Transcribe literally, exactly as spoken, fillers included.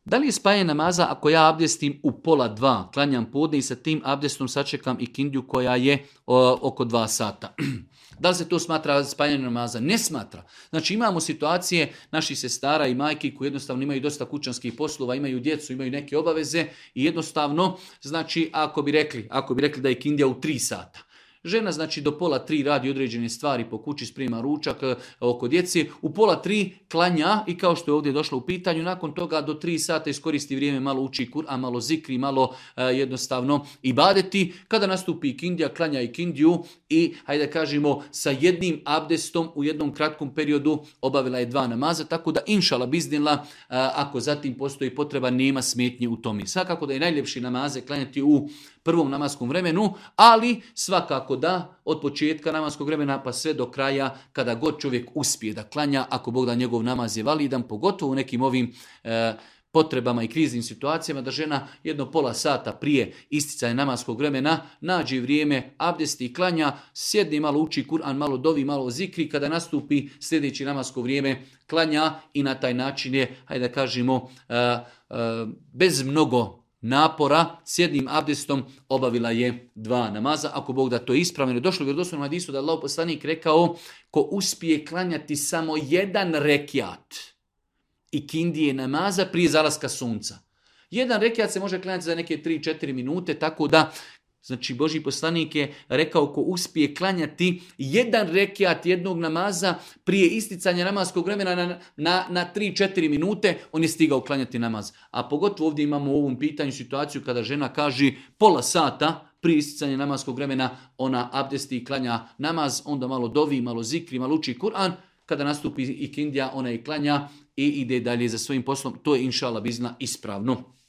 Da li je spajanje namaza ako ja abdestim u pola dva, klanjam podne i sa tim abdestom sačekam ikindiju koja je o, oko dva sata? Da li se to smatra spajanje namaza? Ne smatra. Znači imamo situacije naših sestara i majki koji jednostavno imaju dosta kućanskih poslova, imaju djecu, imaju neke obaveze i jednostavno, znači ako bi rekli, ako bi rekli da je ikindija u tri sata. Žena znači do pola tri radi određene stvari po kući, sprema ručak oko djece, u pola tri klanja i kao što je ovdje došlo u pitanju, nakon toga do tri sata iskoristi vrijeme, malo uči Kur'an, malo zikri, malo e, jednostavno ibadeti. Kada nastupi ikindija, klanja ikindiju i, hajde kažemo, sa jednim abdestom u jednom kratkom periodu obavila je dva namaza, tako da inšala biznila, e, ako zatim postoji potreba, nema smetnje u tome. Svakako da je najljepši namaze klanjati u prvom namaskom vremenu, ali svakako da od početka namaskog vremena pa sve do kraja kada god čovjek uspije da klanja, ako Bog da njegov namaz je validan, pogotovo u nekim ovim e, potrebama i kriznim situacijama, da žena jedno pola sata prije isticanja namaskog vremena nađe vrijeme, abdesti i klanja, sjedne malo uči Kur'an, malo dovi, malo zikri, kada nastupi sljedeći namasko vrijeme klanja i na taj način je, hajde da kažemo, e, e, bez mnogo napora, s jednim abdestom obavila je dva namaza. Ako Bog da to je ispravno, je došlo u vjerodostojnom hadisu da Allahov poslanik rekao ko uspije klanjati samo jedan rekiat ikindije namaza prije zalaska sunca. Jedan rekiat se može klanjati za neke tri do četiri minute, tako da znači Božji poslanik je rekao ko uspije klanjati jedan rekiat jednog namaza prije isticanja namaskog vremena na, na, na tri do četiri minute, on je stigao klanjati namaz. A pogotovo ovdje imamo u ovom pitanju situaciju kada žena kaže pola sata prije isticanja namaskog vremena ona abdesti i klanja namaz, onda malo dovi, malo zikri, malo uči Kur'an. Kada nastupi ikindija, ona i klanja i ide dalje za svojim poslom. To je inšala bizna ispravno.